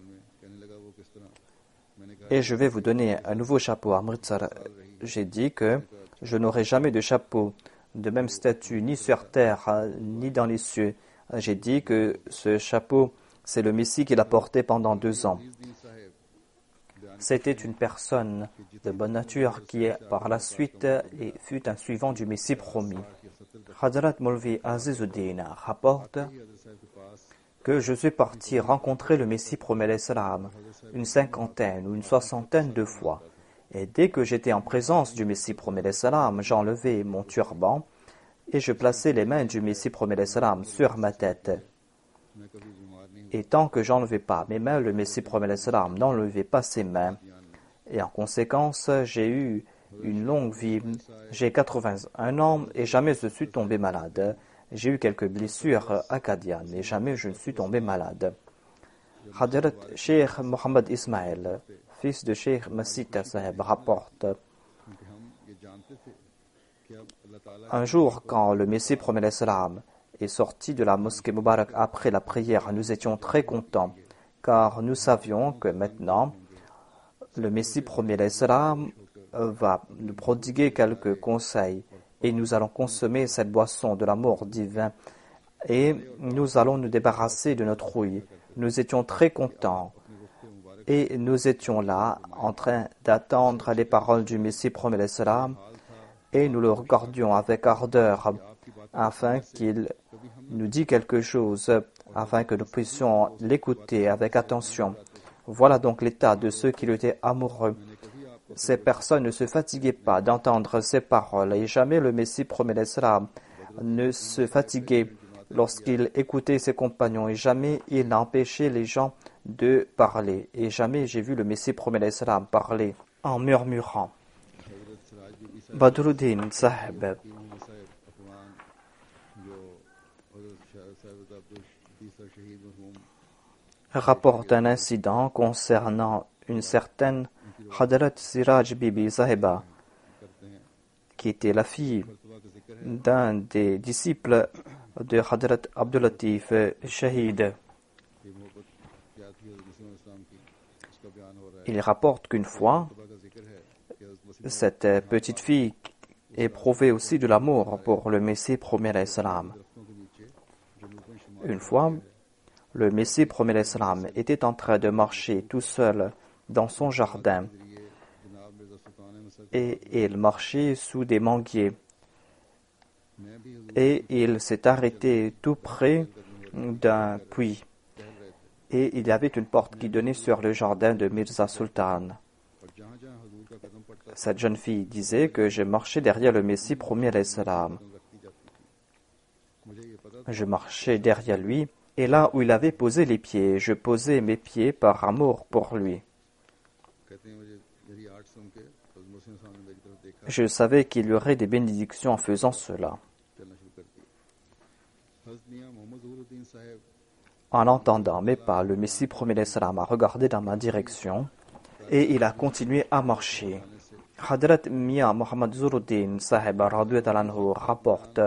Et je vais vous donner un nouveau chapeau à Amritsar. J'ai dit que je n'aurai jamais de chapeau de même statut ni sur terre ni dans les cieux. J'ai dit que ce chapeau, c'est le Messie qui l'a porté pendant deux ans. C'était une personne de bonne nature qui, par la suite, fut un suivant du Messie promis. Hadrat Maulvi Azizuddin rapporte que je suis parti rencontrer le Messie promis l'Islam une cinquantaine ou une soixantaine de fois. Et dès que j'étais en présence du Messie promis l'Islam, j'enlevais mon turban et je plaçais les mains du Messie promis l'Islam sur ma tête. Et tant que j'enlevais pas mes mains, le Messie promis l'Islam n'enlevait pas ses mains. Et en conséquence, j'ai eu une longue vie. J'ai quatre-vingt-un ans et jamais je suis tombé malade. J'ai eu quelques blessures à Qadian, mais jamais je ne suis tombé malade. Hadrat Sheikh Mohammed Ismail, fils de Sheikh Masita Sahib, rapporte: un jour, quand le Messie promet l'Islam est sorti de la mosquée Mubarak après la prière, nous étions très contents, car nous savions que maintenant, le Messie promet l'Islam va nous prodiguer quelques conseils et nous allons consommer cette boisson de l'amour divin et nous allons nous débarrasser de notre rouille. Nous étions très contents et nous étions là en train d'attendre les paroles du Messie promet l'Islam et nous le regardions avec ardeur afin qu'il nous dise quelque chose, afin que nous puissions l'écouter avec attention. Voilà donc l'état de ceux qui lui étaient amoureux. Ces personnes ne se fatiguaient pas d'entendre ces paroles et jamais le Messie promet l'Islam ne se fatiguait lorsqu'il écoutait ses compagnons et jamais il n'a empêché les gens de parler. Et jamais j'ai vu le Messie promet l'Islam parler en murmurant. Badruddin Sahib rapporte un incident concernant une certaine Hadrat Siraj Bibi Sahiba, qui était la fille d'un des disciples de Hadrat Abdul Latif Shahid. Il rapporte qu'une fois, cette petite fille éprouvait aussi de l'amour pour le Messie promet l'Islam. Une fois, le Messie promet l'Islam était en train de marcher tout seul dans son jardin et il marchait sous des manguiers et il s'est arrêté tout près d'un puits et il y avait une porte qui donnait sur le jardin de Mirza Sultan. Cette jeune fille disait que je marchais derrière le Messie promis l'Islam. Je marchais derrière lui et là où il avait posé les pieds, je posais mes pieds par amour pour lui. Je savais qu'il y aurait des bénédictions en faisant cela. En entendant mes pas, le Messie promet l'Islam a regardé dans ma direction et il a continué à marcher. Hadrat Mia Muhammad Zuruddin Sahib rapporte: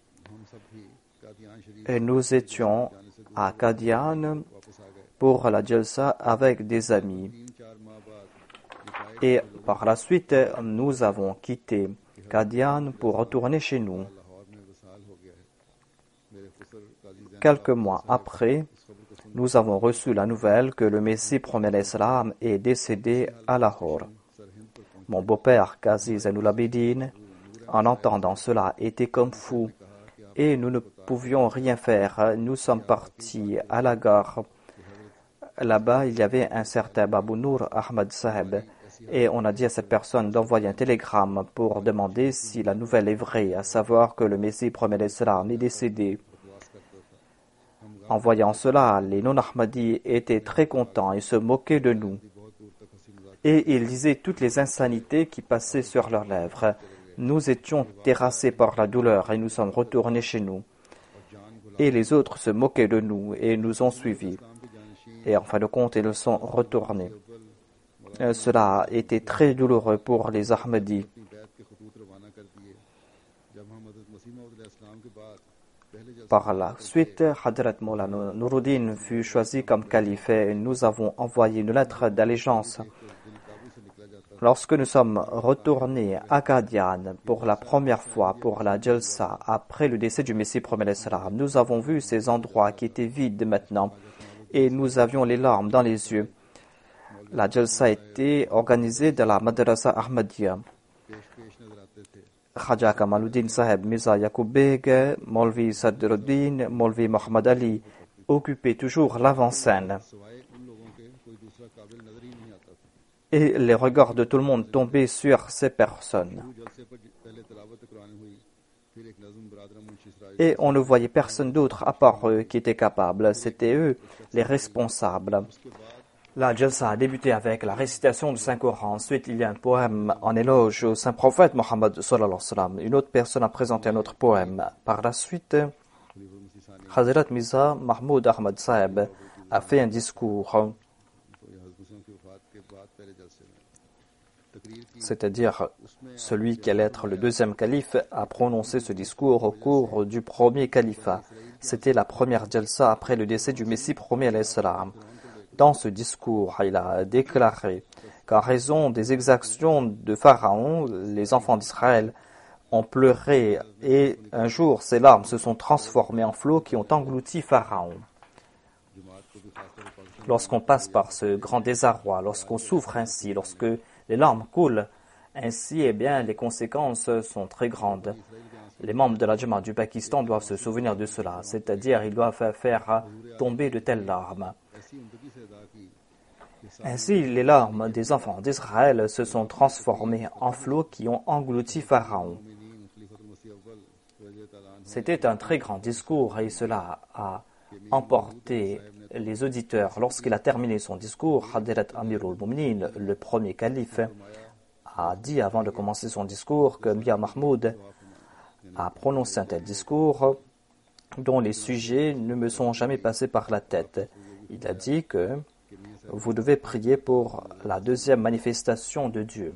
et nous étions à Qadian pour la Jalsa avec des amis. Et par la suite, nous avons quitté Qadian pour retourner chez nous. Quelques mois après, nous avons reçu la nouvelle que le Messie promet l'Islam est décédé à Lahore. Mon beau-père, Qazi Zainul Abidin, en entendant cela, était comme fou et nous ne pouvions rien faire. Nous sommes partis à la gare. Là-bas, il y avait un certain Babu Noor Ahmad Sahib et on a dit à cette personne d'envoyer un télégramme pour demander si la nouvelle est vraie, à savoir que le Messie promet l'Islam est décédé. En voyant cela, les non-Ahmadis étaient très contents et se moquaient de nous. Et ils disaient toutes les insanités qui passaient sur leurs lèvres. Nous étions terrassés par la douleur et nous sommes retournés chez nous. Et les autres se moquaient de nous et nous ont suivis. Et en fin de compte, ils sont retournés. Cela a été très douloureux pour les Ahmadis. Par la suite, Hadrat Maulana Nuruddin fut choisi comme calife et nous avons envoyé une lettre d'allégeance. Lorsque nous sommes retournés à Qadian pour la première fois pour la Jalsa après le décès du Messie premier salam, nous avons vu ces endroits qui étaient vides maintenant et nous avions les larmes dans les yeux. La Jalsa a été organisée dans la Madrasa Ahmadiyya. Khaja Kamaluddin Saheb, Mirza Yaqub Beg, Maulvi Sadruddin, Maulvi Mohammad Ali occupaient toujours l'avant-scène. Et les regards de tout le monde tombaient sur ces personnes. Et on ne voyait personne d'autre à part eux qui était capable. C'était eux les responsables. La Jalsa a débuté avec la récitation du Saint-Coran. Ensuite, il y a un poème en éloge au Saint-Prophète Mohammed sallallahu alayhi wa sallam. Une autre personne a présenté un autre poème. Par la suite, Hazrat Mirza Mahmoud Ahmad Saheb a fait un discours. C'est-à-dire, celui qui allait être le deuxième calife a prononcé ce discours au cours du premier califat. C'était la première Jalsa après le décès du Messie premier alayhi salam. Dans ce discours, il a déclaré qu'en raison des exactions de Pharaon, les enfants d'Israël ont pleuré et un jour, ces larmes se sont transformées en flots qui ont englouti Pharaon. Lorsqu'on passe par ce grand désarroi, lorsqu'on souffre ainsi, lorsque les larmes coulent ainsi, eh bien, les conséquences sont très grandes. Les membres de la Jamaat du Pakistan doivent se souvenir de cela, c'est-à-dire ils doivent faire tomber de telles larmes. Ainsi, les larmes des enfants d'Israël se sont transformées en flots qui ont englouti Pharaon. C'était un très grand discours et cela a emporté les auditeurs. Lorsqu'il a terminé son discours, Hadrat Amirul Muminin, le premier calife, a dit avant de commencer son discours que Mia Mahmoud a prononcé un tel discours dont les sujets ne me sont jamais passés par la tête. Il a dit que vous devez prier pour la deuxième manifestation de Dieu.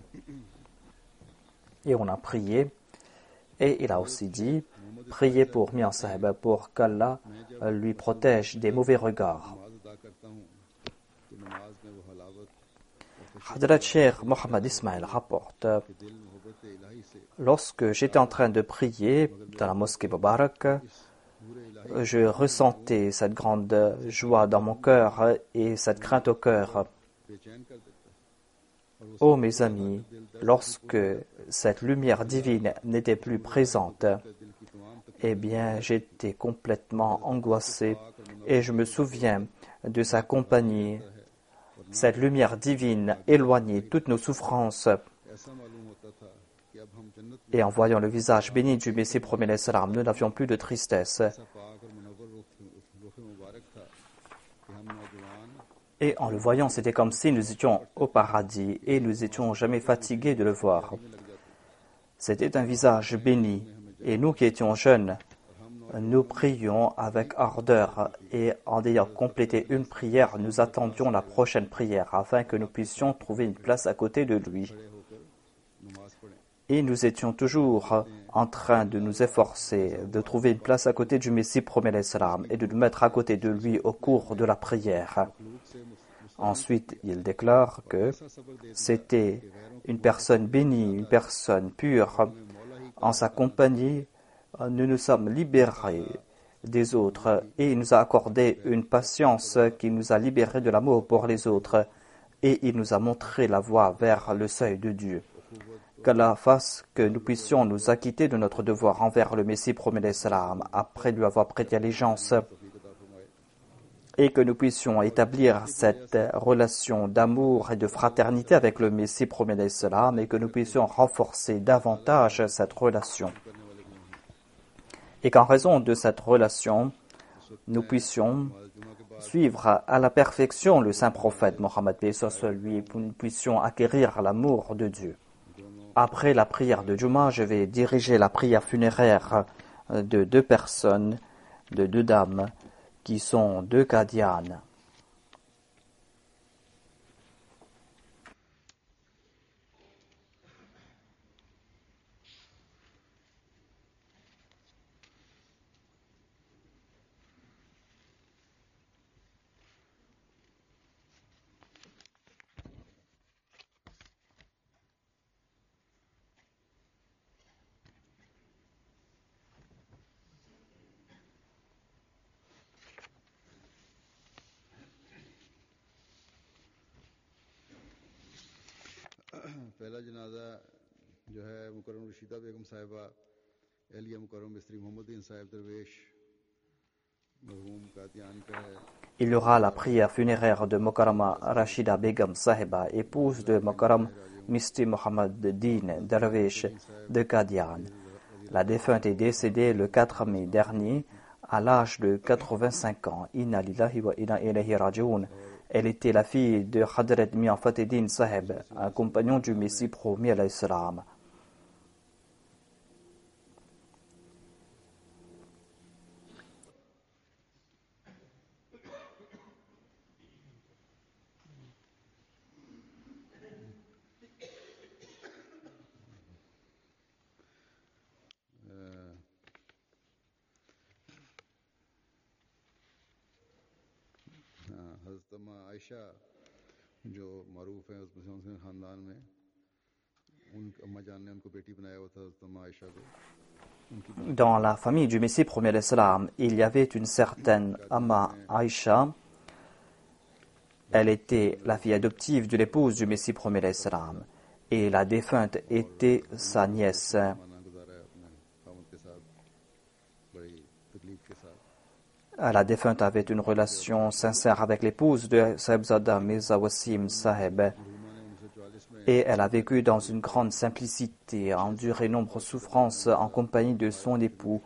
Et on a prié. Et il a aussi dit, priez pour Mian Sahib, pour qu'Allah lui protège des mauvais regards. Hadrat Sheikh Mohammed Ismail rapporte, lorsque j'étais en train de prier dans la mosquée Mubarak, je ressentais cette grande joie dans mon cœur et cette crainte au cœur. Ô mes amis, lorsque cette lumière divine n'était plus présente, eh bien j'étais complètement angoissé et je me souviens de sa compagnie. Cette lumière divine éloignait toutes nos souffrances. Et en voyant le visage béni du Messie premier salam, nous n'avions plus de tristesse. Et en le voyant, c'était comme si nous étions au paradis et nous n'étions jamais fatigués de le voir. C'était un visage béni et nous qui étions jeunes, nous prions avec ardeur et en ayant complété une prière, nous attendions la prochaine prière afin que nous puissions trouver une place à côté de lui. Et nous étions toujours en train de nous efforcer de trouver une place à côté du Messie premier salam et de nous mettre à côté de lui au cours de la prière. Ensuite, il déclare que c'était une personne bénie, une personne pure. En sa compagnie, nous nous sommes libérés des autres et il nous a accordé une patience qui nous a libérés de l'amour pour les autres et il nous a montré la voie vers le seuil de Dieu. Qu'Allah fasse que nous puissions nous acquitter de notre devoir envers le Messie premier salam après lui avoir prêté allégeance et que nous puissions établir cette relation d'amour et de fraternité avec le Messie premier salam et que nous puissions renforcer davantage cette relation. Et qu'en raison de cette relation, nous puissions suivre à la perfection le saint prophète Mohammed paix soit lui et que nous puissions acquérir l'amour de Dieu. Après la prière de Juma, je vais diriger la prière funéraire de deux personnes, de deux dames, qui sont deux Qadianes. पहला जनाजा जो है मुकर्रम रशीदा बेगम साहिबा एलिया मुकर्रम मिस्त्री मोहम्मदीन साहिब दरवेश मरहूम कादियान का है. Il y aura la prière funéraire de Mokarama Rashida Begum Sahiba, épouse de Mokaram Misti Mohammed Din Darwish de Qadian. La défunte est décédée le quatre mai dernier à l'âge de quatre-vingt-cinq ans. Inna lillahi wa inna ilayhi raji'un. Elle était la fille de Hadrat Mian Fatedin Sahib, un compagnon du Messie promis alayhi salam. हज़रत अम्मा आयशा जो मारूफ है उस मुस्लिम खानदान में उन अम्मा जान ने उनको बेटी बनाया हुआ था हज़रत अम्मा आयशा को. Dans la famille du Messie premier l'Islam, il y avait une certaine Amma Aïcha. Elle était la fille adoptive de l'épouse du Messie premier l'Islam et la défunte était sa nièce. La défunte avait une relation sincère avec l'épouse de Sahibzada Mirza Wasim Sahib et elle a vécu dans une grande simplicité, a enduré nombreuses souffrances en compagnie de son époux.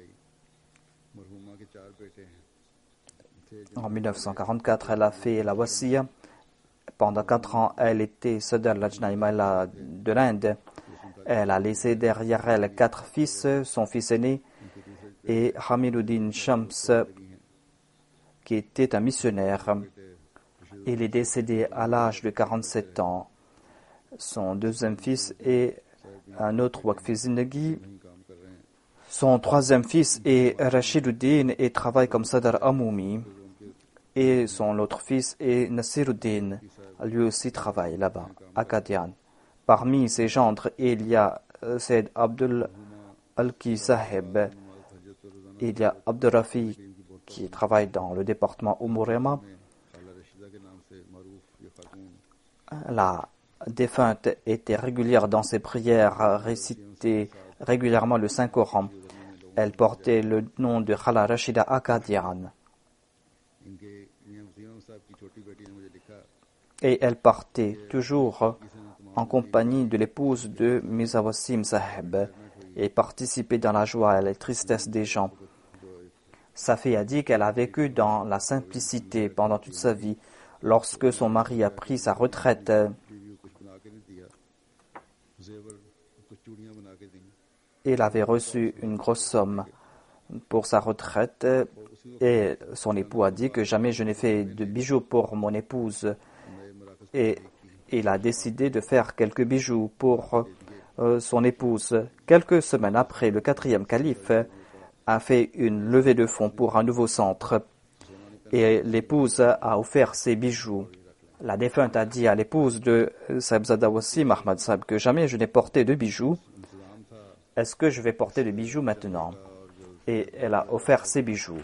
En mille neuf cent quarante-quatre, elle a fait la wasiya. Pendant quatre ans, elle était Sadr Lajna Imala de l'Inde. Elle a laissé derrière elle quatre fils, son fils aîné et Hamiduddin Shams, qui était un missionnaire. Il est décédé à l'âge de quarante-sept ans. Son deuxième fils est un autre Waqfi Zindagi. Son troisième fils est Rashiduddin et travaille comme Sadr Amoumi. Et son autre fils est Nasiruddin. Lui aussi travaille là-bas, à Qadian. Parmi ses gendres, il y a Sayyid Abdul Alki Sahib. Il y a Abdurrafi qui travaille dans le département Umurema. La défunte était régulière dans ses prières, récitait régulièrement le Saint-Coran. Elle portait le nom de Khala Rashida Akadian. Et elle partait toujours en compagnie de l'épouse de Mirza Wasim Sahib et participait dans la joie et la tristesse des gens. Sa fille a dit qu'elle a vécu dans la simplicité pendant toute sa vie. Lorsque son mari a pris sa retraite, il avait reçu une grosse somme pour sa retraite et son époux a dit que jamais je n'ai fait de bijoux pour mon épouse. Et il a décidé de faire quelques bijoux pour euh, son épouse. Quelques semaines après, le quatrième calife a fait une levée de fonds pour un nouveau centre et l'épouse a offert ses bijoux. La défunte a dit à l'épouse de Sahibzada Wasim Ahmad Sahib que jamais je n'ai porté de bijoux. Est-ce que je vais porter des bijoux maintenant? Et elle a offert ses bijoux.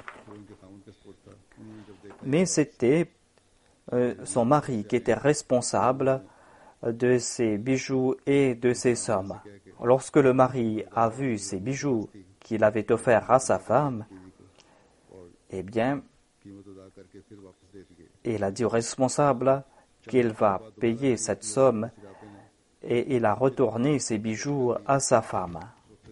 Mais c'était euh, son mari qui était responsable de ses bijoux et de ses sommes. Lorsque le mari a vu ces bijoux qu'il avait offerts à sa femme, eh bien, il a dit au responsable qu'il va payer cette somme et il a retourné ses bijoux à sa femme.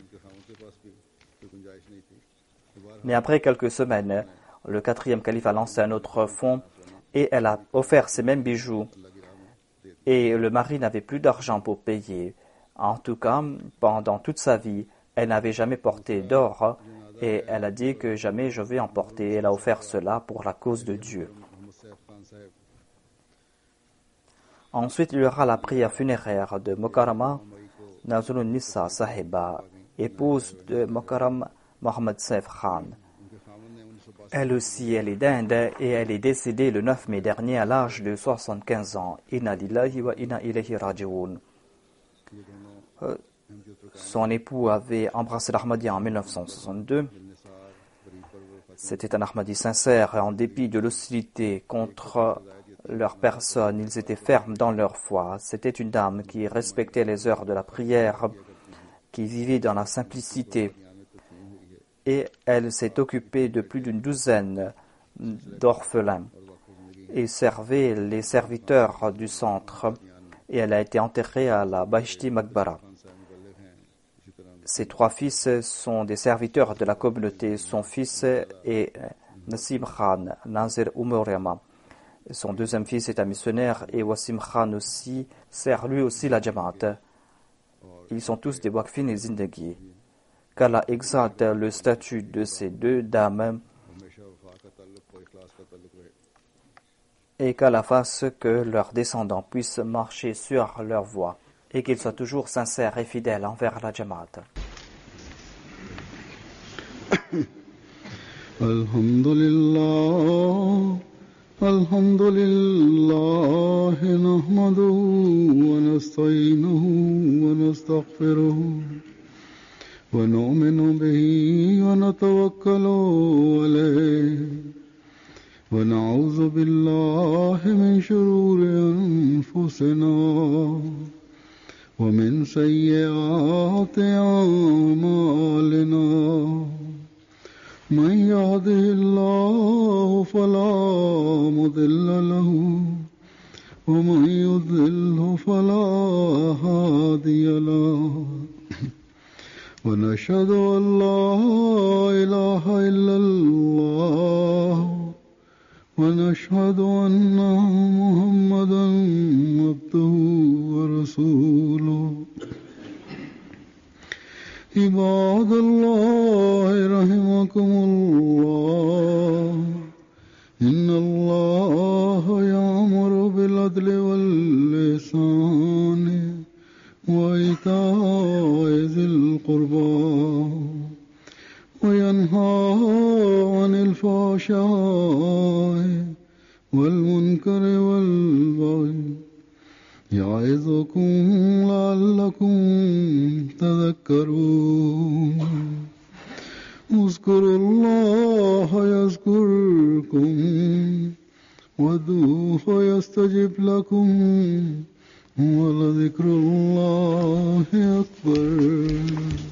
Mais après quelques semaines, le quatrième calife a lancé un autre fonds et elle a offert ces mêmes bijoux. Et le mari n'avait plus d'argent pour payer. En tout cas, pendant toute sa vie, elle n'avait jamais porté d'or et elle a dit que jamais je vais en porter. Elle a offert cela pour la cause de Dieu. Ensuite, il y aura la prière funéraire de Mokarama Nazrun Nissa Sahiba, épouse de Mokaram Mohammed Saif Khan. Elle aussi, elle est d'Inde et elle est décédée le neuf mai dernier à l'âge de soixante-quinze ans. Inna lillahi wa inna ilayhi raji'un. Euh, son époux avait embrassé l'Ahmadiyya en mille neuf cent soixante-deux. C'était un Ahmadi sincère et en dépit de l'hostilité contre leur personne. Ils étaient fermes dans leur foi. C'était une dame qui respectait les heures de la prière, qui vivait dans la simplicité. Et elle s'est occupée de plus d'une douzaine d'orphelins et servait les serviteurs du centre. Et elle a été enterrée à la Bahishti Maqbara. Ses trois fils sont des serviteurs de la communauté. Son fils est Nasim Khan, Nazir Umurema. Son deuxième fils est un missionnaire et Wasim Khan aussi sert lui aussi la Jamaat. Ils sont tous des Waqfin et Zindagi. Qu'Allah exalte le statut de ces deux dames et qu'Allah fasse que leurs descendants puissent marcher sur leur voie et qu'ils soient toujours sincères et fidèles envers la Jamaat. Alhamdulillah, alhamdulillah, nahmaduhu wa nasta'inuhu wa nastaghfiruhu wa nu'minu bihi wa natawakkalu alayhi wa na'udhu billahi min shururi anfusina wa min sayyiati a'malina. من يهده الله فلا مضل له ومن يضلله فلا هادي له ونشهد أن لا إله إلا الله ونشهد أن محمدا عبده ورسوله. عباد الله رحمكم الله إن الله يأمر بالعدل والإحسان وإيتاء ذي القربى وينهى عن الفحشاء والمنكر والبغي يعظكم لعلكم تذكرون. اذكروا الله يذكركم وادعوه يستجب لكم ولذكر الله أكبر.